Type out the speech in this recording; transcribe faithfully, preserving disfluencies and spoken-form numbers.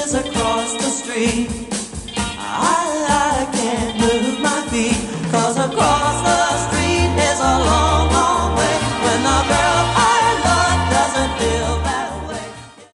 just across the street. I, I can't move my feet, 'cause across